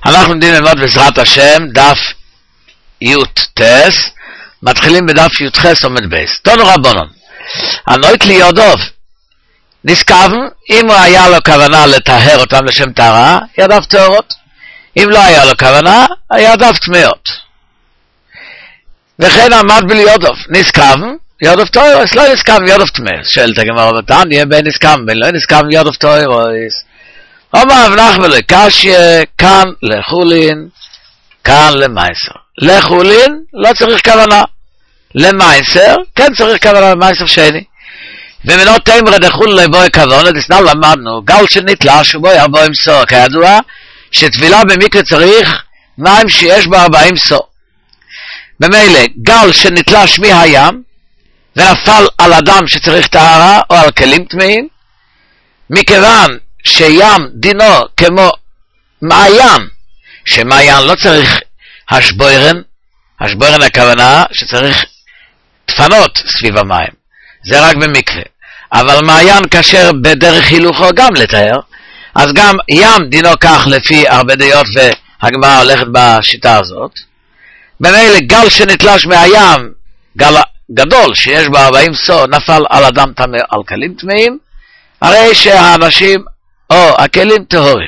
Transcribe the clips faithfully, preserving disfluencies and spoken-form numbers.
אנחנו עומדים ללמוד בעזרת השם דף י"ט, מתחילים בדף י"ח עומד בייס. תנו רבונון, הנוית ליודוב נזכבן, אם הוא היה לו כוונה לטהר אותם לשם טהרה, ידיו טהורות. אם לא היה לו כוונה, ידיו טמאות. וכן עמד בליודוב נזכבן, יודוב טהורס, לא נזכבן יודוב טמאות. שואלת הגמרא בתניא, בין נזכבן בין לא נזכבן יודוב טהורס. אומר אבנח ולא קשיא, כאן לחולין, כאן למייסר. לחולין לא צריך כוונה, למייסר כן צריך כוונה, למייסר שני. ומנו תמרה דחול לבוי כוונה, דסנא למדנו, גל שנתלש ובוי ארבעים סור. כידוע שטבילה במקווה צריך מים שיש בה ארבעים סור. במילא גל שנתלש מהים ונפל על אדם שצריך טהרה או על כלים טמאים, מכיוון שים דינו כמו מעיין, שמעיין לא צריך השבוירן, השבוירן הכוונה שצריך דפנות סביב המים, זה רק במקווה, אבל מעיין כשר בדרך הילוכו גם לטהר, אז גם ים דינו כך לפי הרבה דעות, והגמרא הולכת בשיטה הזאת. במילא גל שנתלש מהים, גל גדול שיש בה ארבעים סור, נפל על אדם טמא על כלים טמאים, הרי שהאנשים או הכלים טהורים.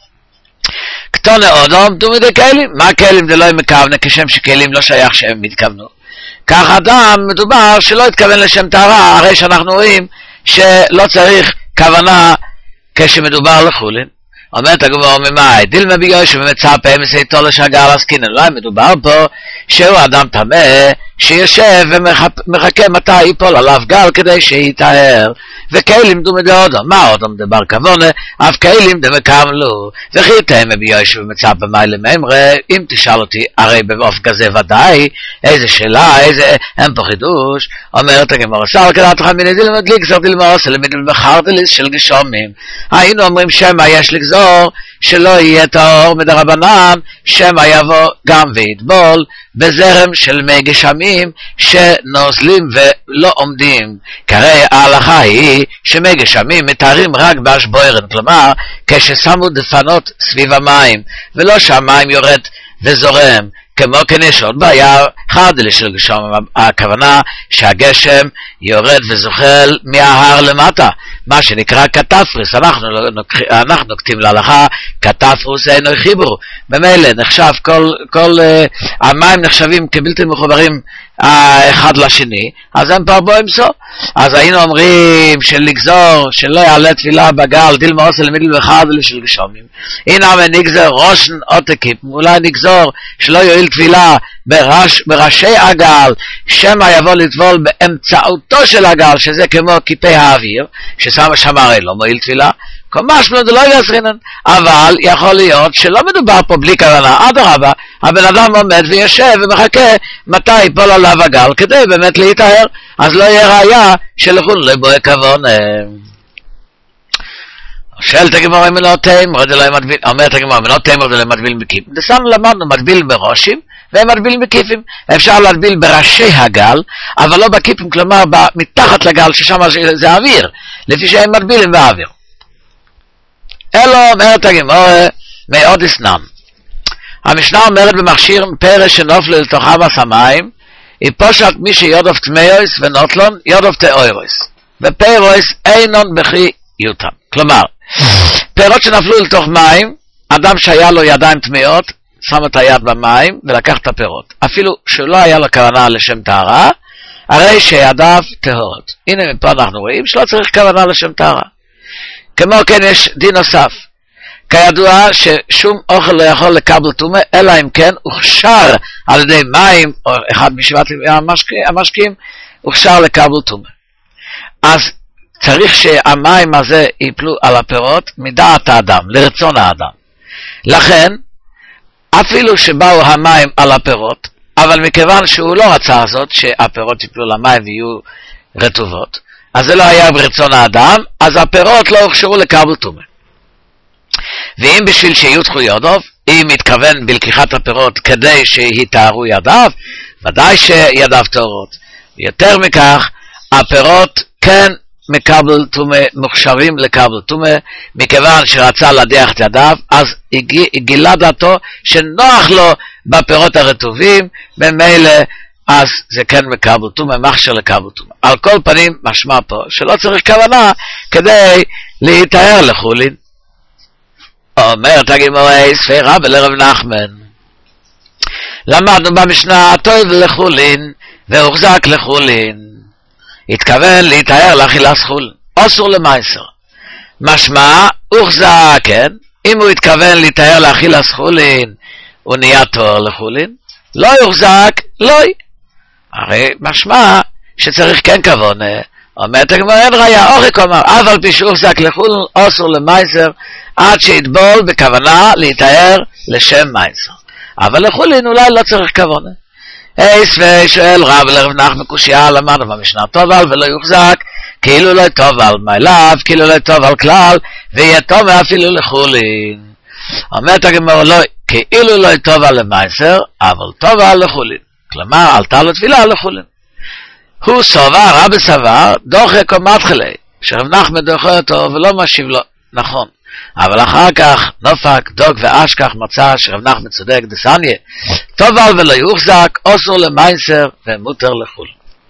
קטונה אודום דומי דה כלים, מה כלים זה לא מכוונה, כשם שכלים לא שייך שהם מתכוונו. כך אדם מדובר שלא התכוון לשם טהרה, הרי שאנחנו רואים שלא צריך כוונה כשמדובר לחולין. אומרת הגמרא ממאי, דילמה ביושר ומצפה מסייתו לשגר לסקינן. לא מדובר פה שהוא אדם טמא שיושב ומחכה מתי ייפול עליו גל כדי שיטהר. וכלים דומי דאודום, מה אודום דבר כבונה, אף כלים דמקם לו. וכי תאמה ביושר ומצפה מאי לממרה, אם תשאל אותי, הרי באוף כזה ודאי, איזה שאלה, איזה, אין פה חידוש. אומרת הגמרא, סל כדעת חמיני דילמה דליגזר דילמה עושה למידל בחר דליס של גשומים. היינו אומרים שמה יש לגזור, שלא יהיה טהור מדרבנן, שמא יבוא גם ויטבול בזרם של מי גשמים שנוזלים ולא עומדים. כרי ההלכה היא שמי גשמים מתארים רק בהשבוירן, כלומר כששמו דפנות סביב המים ולא שהמים יורד וזורם. כמו כן יש עוד בעיה, חרדלי של גשם, הכוונה שהגשם יורד וזוחל מההר למטה, מה שנקרא קטפריס. אנחנו, אנחנו נוקטים להלכה, קטפריס אינו חיבור. במילא נחשב, כל, כל uh, המים נחשבים כבלתי מחוברים אחד לשני, אז הם פה בו אמסו. אז היינו אומרים שלגזור, שלא יעלה תפילה בגל, דילמה עושה למידל וחרדלי של גשומים. הנה נגזר ראשן עותקים, אולי נגזור שלא יועיל תפילה בראש, בראשי הגל, שמא יבוא לטבול באמצעותו של הגל, שזה כמו כיפי האוויר, ששם שם הרי לא מועיל תפילה, כמש לא לא יסרינן. אבל יכול להיות שלא מדובר פה בלי כוונה, אדרבה, הבן אדם עומד ויושב ומחכה מתי ייפול עליו הגל, כדי באמת להיטהר, אז לא יהיה ראיה שלכון לבוי כוונה. שואלת הגמרא אם לא תמר, אומרת הגמרא אם לא תמר זה למדביל מקיפים. דסן למדנו מדביל בראשים והם מדביל מקיפים. אפשר להדביל בראשי הגל, אבל לא בקיפים, כלומר מתחת לגל ששם זה אוויר, לפי שהם מדבילים באוויר. אלו אומרת הגמרא מאוד אסנן. המשנה אומרת במכשיר פרש שנופלו לתוכם השמיים, היא פושט מי שיודוף טמאוס ונוטלון יודוף טהורוס. ופרוס אינון בכי יותם. כלומר, פירות שנפלו לתוך מים, אדם שהיה לו ידיים טמאות, שם את היד במים ולקח את הפירות. אפילו שלא היה לו כוונה לשם טהרה, הרי שידיו טהורות. הנה מפה אנחנו רואים שלא צריך כוונה לשם טהרה. כמו כן יש דין נוסף. כידוע ששום אוכל לא יכול לקבל טומאה, אלא אם כן הוכשר על ידי מים, או אחד משבעת המשקים, הוכשר לקבל טומאה. אז צריך שהמים הזה ייפלו על הפירות מדעת האדם, לרצון האדם. לכן, אפילו שבאו המים על הפירות, אבל מכיוון שהוא לא רצה זאת, שהפירות ייפלו למים ויהיו רטובות, אז זה לא היה ברצון האדם, אז הפירות לא הוכשרו לקבל טומאה. ואם בשביל שיותחו ידיו, אם מתכוון בלקיחת הפירות כדי שיטהרו ידיו, ודאי שידיו טהורות. ויותר מכך, הפירות כן מקבל תומה, מוכשרים לקבל תומה, מכיוון שרצה להדיח את ידיו, אז גילה דעתו שנוח לו בפירות הרטובים, במילא אז זה כן מקבל תומה, מכשיר לקבל תומה. על כל פנים משמע פה שלא צריך כוונה כדי להתאר לחולין. אומרת הגמרא ספירה ולרב נחמן, למדנו במשנה טוב לחולין והוחזק לחולין, התכוון להתאר לאכילת חולין, אסור למעשר. משמע הוחזק, כן? אם הוא התכוון להתאר לאכילת חולין הוא נהיה תואר לחולין, לא יוחזק, לא. הרי משמע שצריך כן כוונה. אומרת הגמרא אין ראיה, אורך אומר אף על פי שהוחזק לחולין אסור למעשר עד שיטבול בכוונה להתאר לשם מעשר, אבל לחולין אולי לא צריך כוונה. אייס ושואל רב לרב נחמן קושיה, למדנו במשנה טובל ולא יוחזק כאילו לא טובל מאליו, כאילו לא טובל כלל, ויהיה טובה אפילו לחולין. אומרת הגמרא לא, כאילו לא טובל למעשר אבל טובל לחולין, כלומר עלתה לו תפילה לחולין. הוא סובר, רבי סבר, דוחק או מתחילי, שרב נחמן דוחה אותו ולא משיב לו, נכון. אבל אחר כך נופק, דוק ואשכח מצא שרב נחמן צודק דסניה, טובל ולא יוחזק, אסור למעשר ומותר לחול.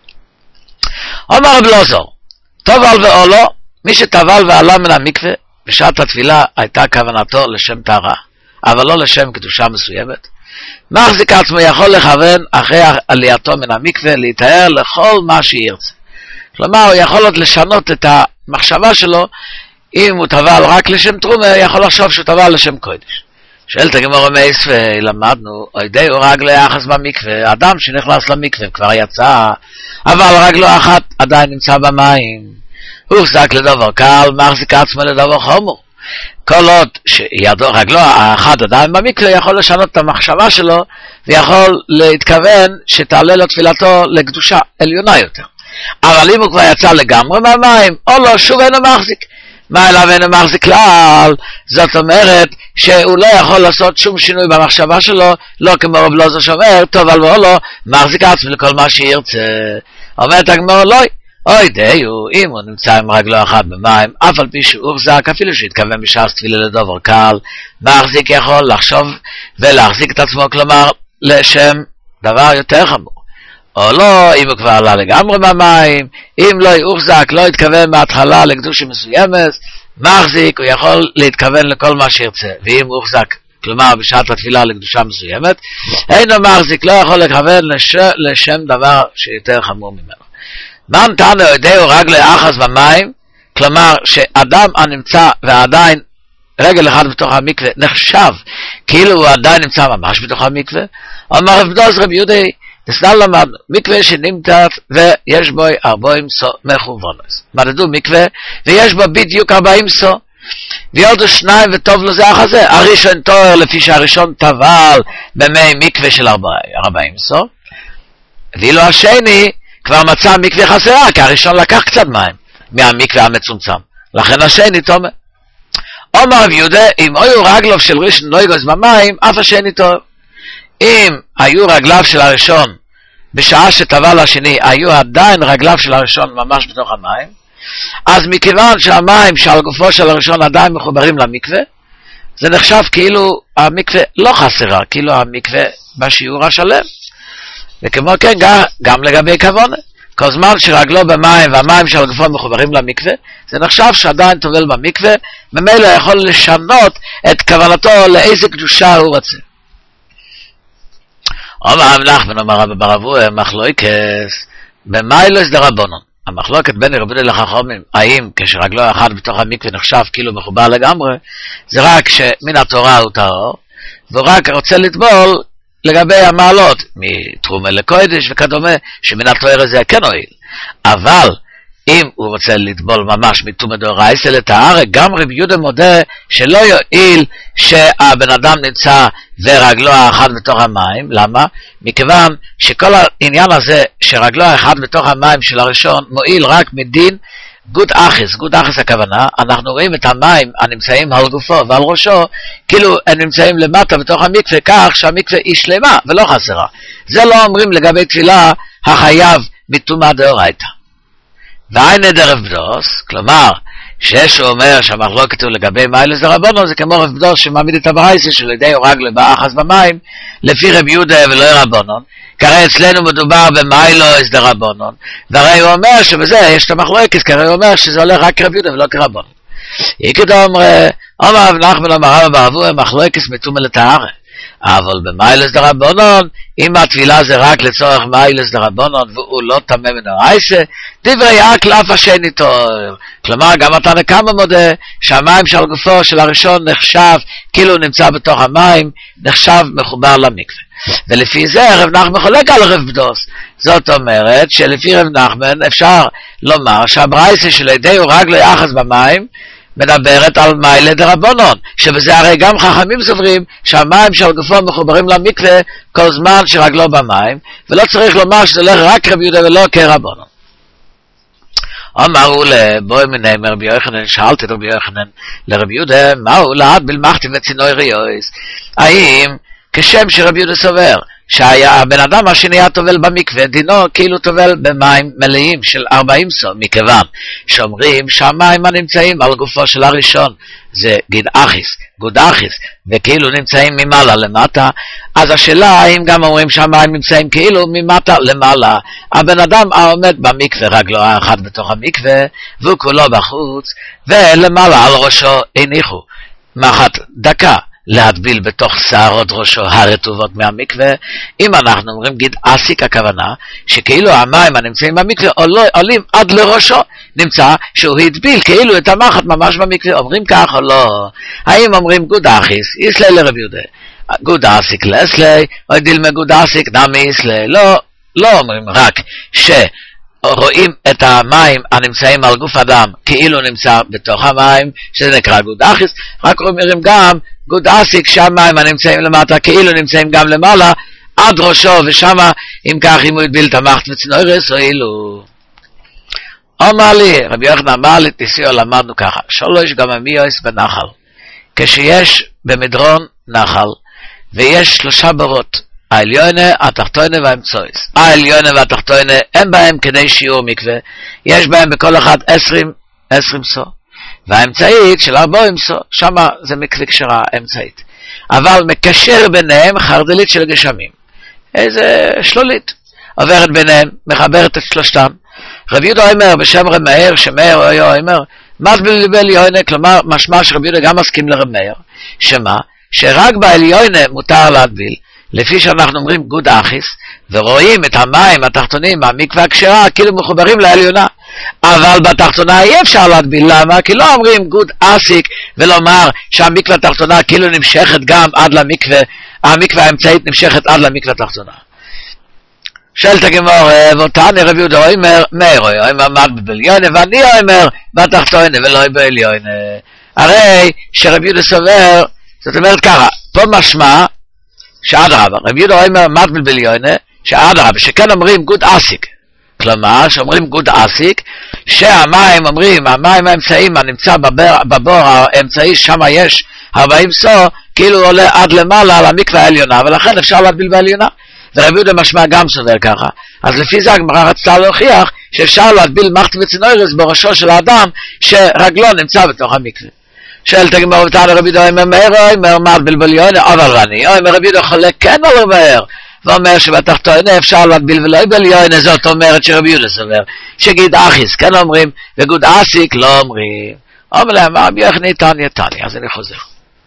אומר רב אלעזר, טובל ואולו, מי שטבל ועלה מן המקווה, בשעת התפילה הייתה כוונתו לשם טהרה, אבל לא לשם קדושה מסוימת. מחזיק עצמו יכול לכוון אחרי עלייתו מן המקווה להתאר לכל מה שירצה. כלומר, הוא יכול עוד לשנות את המחשבה שלו. אם הוא טבל רק לשם תרומה, יכול לחשוב שהוא טבל לשם קודש. שואלת הגמרא מאיספי, למדנו, אוידי הוא רגלי אחס במקווה, אדם שנכנס למקווה כבר יצא, אבל רגלו אחת עדיין נמצא במים, הוא הוחזק לדבר קל, מחזיק עצמו לדבר חומר. כל עוד שידו רגלו האחד עדיין במקווה, יכול לשנות את המחשבה שלו, ויכול להתכוון שתעלה לו תפילתו לקדושה עליונה יותר. אבל אם הוא כבר יצא לגמרי מהמים, או לא, שוב אינו מחזיק. מה אליו אינו מחזיק כלל? זאת אומרת שהוא לא יכול לעשות שום שינוי במחשבה שלו, לא כמו רב אלעזר שאומר, טוב על ואולו, מחזיק עצמו לכל מה שירצה. אומרת הגמרא לא, אוי דיו, אם הוא נמצא עם רגלו אחת במים, אף על פי שהוא הוחזק, אפילו שהתכוון בשעת תפילה לדבר קל, מחזיק יכול לחשוב ולהחזיק את עצמו, כלומר לשם דבר יותר חמור. או לא, אם הוא כבר עלה לגמרי מהמים, אם לא יוחזק, לא יתכוון מההתחלה לקדושה מסוימת, מחזיק, הוא יכול להתכוון לכל מה שירצה. ואם הוא הוחזק, כלומר בשעת התפילה לקדושה מסוימת, אינו מחזיק, לא יכול לכוון לש, לשם דבר שיותר חמור ממנו. מה נתן לידיעו רגלי אחס במים? כלומר שאדם הנמצא ועדיין רגל אחד בתוך המקווה נחשב כאילו הוא עדיין נמצא ממש בתוך המקווה. אומר רב דוז רב יהודי, נסנל למדנו, מקווה שנמצא ויש בו ארבעים סו מכוונס. מדדו מקווה ויש בו בדיוק ארבעים סו. ויודו שניים וטוב לו זה אחזה. הראשון תואר לפי שהראשון טבל במי מקווה של ארבעים סו. ואילו השני כבר מצא מקווה חסרה, כי הראשון לקח קצת מים מהמקווה המצומצם. לכן השני תומר. אומר רב יהודה, אם היו רגלו של ראשון לא יגוז במים, אף השני טוב. אם היו רגליו של הראשון, בשעה שטבל השני, היו עדיין רגליו של הראשון ממש בתוך המים, אז מכיוון שהמים שעל גופו של הראשון עדיין מחוברים למקווה, זה נחשב כאילו המקווה לא חסרה, כאילו המקווה בשיעור השלם. וכמו כן, גם לגבי כוונה. כל זמן שרגלו במים והמים של גופו מחוברים למקווה, זה נחשב שעדיין טובל במקווה, ממילא יכול לשנות את כוונתו לאיזה קדושה הוא רוצה. אומר רב נחמן אומר רבי בר אבוה, מחלוקס במיילוס דרבנן. המחלוקת בין רבי לחכמים, האם כשרגלו אחד בתוך המקווה נחשב כאילו מחובר לגמרי, זה רק שמן התורה הוא טהור, והוא רק רוצה לטבול לגבי המעלות, מתרומה לקודש וכדומה, שמן התורה הזה כן הועיל. אבל אם הוא רוצה לטבול ממש מתרומה דאורייתא לטהרה, גם רבי יהודה מודה שלא יועיל שהבן אדם נמצא ורגלו האחד בתוך המים. למה? מכיוון שכל העניין הזה שרגלו האחד בתוך המים של הראשון מועיל רק מדין גוד אחס. גוד אחס הכוונה, אנחנו רואים את המים הנמצאים על גופו ועל ראשו, כאילו הם נמצאים למטה בתוך המקווה, כך שהמקווה היא שלמה ולא חסרה. זה לא אומרים לגבי תפילה החייב מתרומה דאורייתא. והיינה דרב בדוס, כלומר, שישו אומר שהמחלוקת הוא לגבי מיילס דרבנון, זה כמו רב בדוס שמעמיד את הברייסה של ידי הורגלה באחז במים, לפי רב יהודה ולא רבנון, כרי אצלנו מדובר במיילס דרבנון, והרי הוא אומר שבזה יש את המחלוקת, כרי הוא אומר שזה הולך רק כרב יהודה ולא כרבנון. יקדו אומר, אומר רב נחמן אמר רבא בעבור מחלוקת מתומה לטהרה, אבל במיילס דרבנון, אם התפילה זה רק לצורך מיילס דרבנון והוא לא טמא מנורייסה, דברי רק לאף השני טוב. כלומר, גם אתה נקמה מודה שהמים של גופו של הראשון נחשב כאילו הוא נמצא בתוך המים, נחשב מחובר למקווה. ולפי זה רב נחמן חולק על רב בדוס. זאת אומרת שלפי רב נחמן אפשר לומר שהברייסה של ידי הוא רק ליחס במים, מדברת על מיילה דרבנון, שבזה הרי גם חכמים סוברים שהמים של גופו מחוברים למקווה כל זמן שרגלו במים, ולא צריך לומר שזה הולך רק רב יהודה ולא כרבנון. אמרו לבואי מנאמר רבי יוחנן, שאלתי את רבי יוחנן לרב יהודה, מהו לעד בלמחתי וצינוי ריויס? האם כשם שרבי יהודה סובר שהבן אדם השני היה טובל במקווה, דינו כאילו טובל במים מלאים של ארבעים סו, מכיוון שאומרים שהמים הנמצאים על גופו של הראשון זה גיד אחיס, גוד אחיס, וכאילו נמצאים ממעלה למטה, אז השאלה האם גם אומרים שהמים נמצאים כאילו ממטה למעלה. הבן אדם העומד במקווה רגלו האחד בתוך המקווה והוא כולו בחוץ, ולמעלה על ראשו הניחו מחט דקה להטביל בתוך שערות ראשו הרטובות מהמקווה. אם אנחנו אומרים גיד אסיק, הכוונה שכאילו המים הנמצאים במקווה עולים עד לראשו, נמצא שהוא הטביל כאילו את המחט ממש במקווה. אומרים כך או לא? האם אומרים גוד אחיס יסלי לרב יהודה, גוד אסיק לסלי, או דילמה גוד אסיק נמי יסלי? לא, לא אומרים רק ש רואים את המים הנמצאים על גוף אדם כאילו נמצא בתוך המים, שזה נקרא גוד אחיס, רק אומרים גם גוד אסיק שהמים הנמצאים למטה כאילו נמצאים גם למעלה עד ראשו, ושמה אם כך אם הוא יטביל את המחט וצינורס או אילו. אמר לי רבי יוחנן, אמר לי תסיעו, למדנו ככה שלוש גם המיוס בנחל, כשיש במדרון נחל ויש שלושה בורות, העליונה, התחתונה והאמצעית. העליונה והתחתונה הם בהם כדי שיעור מקווה, יש בהם בכל אחד עשרים, עשרים סו, והאמצעית של ארבעים סו, שמה זה מקווה כשרה אמצעית, אבל מקשר ביניהם חרדלית של גשמים, איזה שלולית עוברת ביניהם, מחברת את שלושתם. רב יהודה אומר בשם רב מאיר, שמאיר הוא אומר מטביל בעליונה, כלומר משמע שרב יהודה גם מסכים לרב מאיר, שמה שרק בעליונה מותר להטביל, לפי שאנחנו אומרים גוד אחיס, ורואים את המים התחתונים מהמקווה הכשרה כאילו מחוברים לעליונה, אבל בתחתונה אי אפשר להטביל. למה? כי לא אומרים גוד אסיק ולומר שהמקווה התחתונה כאילו נמשכת גם עד למקווה, המקווה האמצעית נמשכת עד למקווה התחתונה. שאלת הגמור, ואותני רב יהודה אומר מאיר אומר מטביל בעליונה, ואני אומר בתחתונה ולא בעליונה. הרי שרב יהודה סובר, זאת אומרת ככה, פה משמע שאדרבה, רב יהודה אומר מטביל בעליונה, שאדרבה, שכן אומרים גוד אסיק, כלומר שאומרים גוד אסיק, שהמים אומרים, המים האמצעיים הנמצא בבר, בבור האמצעי, שם יש ארבעים סו, כאילו עולה עד למעלה על המקווה העליונה, ולכן אפשר להטביל בעליונה. ורב יהודה משמע גם סובר ככה. אז לפי זה הגמרא רצתה להוכיח שאפשר להטביל מחט וצינורס בראשו של האדם שרגלו נמצא בתוך המקווה. שאלת הגמרא, ותענה רבי יהודה אומר מאיר אומר מטביל בעליונה, אבל אני אומר רבי יהודה חולק כן על מאיר, ואומר שבתחתונה אפשר להטביל ולא בעליונה. זאת אומרת שרבי יהודה סובר שגיד אחיס כן אומרים וגוד אסיק לא אומרים. אומר להם רבי יוחנן תניא תניא. אז אני חוזר.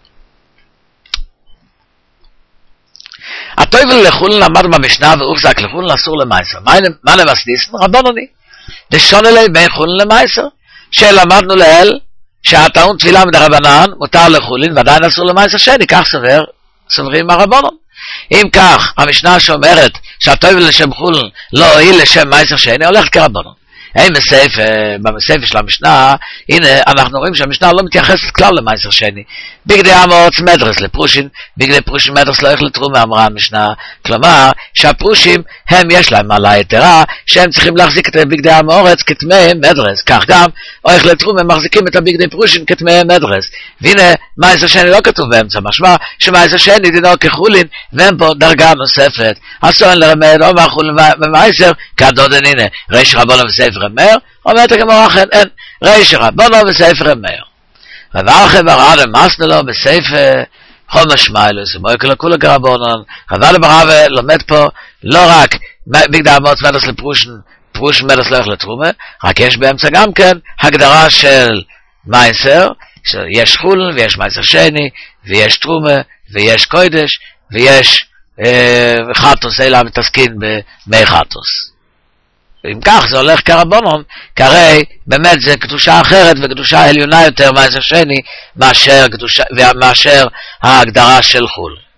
הטויבל לחולין למד במשנה והוחזק לחולין אסור למייסר. מה למסניסן? רבנוני דשונה לי בין חולין למייסר, שלמדנו לאל שהטעון תפילה מדרבנן מותר לחולין ועדיין אסור למייסר שני, כך סובר סוברים הרבנון. אם כך המשנה שאומרת שהטויבל לשם חולין לא הועיל לשם מייסר שני, הולכת כרבנון. אין מסייף, במסייף של המשנה, הנה אנחנו רואים שהמשנה לא מתייחסת כלל למייסר שני. בגדי אמוץ מדרס לפרושין, בגדי פרושין מדרס לא יכלו תרומה, אמרה המשנה. כלומר שהפרושים הם יש להם מעלה יתרה, שהם צריכים להחזיק את בגדי אמורץ כתמי מדרס. כך גם או יכלו תרומה מחזיקים את הבגדי פרושין כתמי מדרס. והנה מייסר שני לא כתוב באמצע, משמע שמייסר שני דינו כחולין, והם פה דרגה נוספת. הסון לרמד או מהחולין ומייסר כדודן. הנה ריש רבונה וספר המאיר, אומרת הגמרא אכן אין, ריש רבנו בספר המאיר. ובאחר ברעד המסנה לו בספר חול משמעילוס, ומויקל לכולה כרבונן, חבל ברעב לומד פה לא רק בגדר מוץ מדס לפרושן, פרושן מדס לא הולך לתרומה, רק יש באמצע גם כן הגדרה של מייסר, יש חולן ויש מייסר שני, ויש תרומה, ויש קוידש, ויש אה, חטוס, אלה מתעסקים במי חטוס. אם כך זה הולך כרבונן, כרי באמת זה קדושה אחרת וקדושה עליונה יותר מייסר שני מאשר, קדושה, מאשר ההגדרה של חול.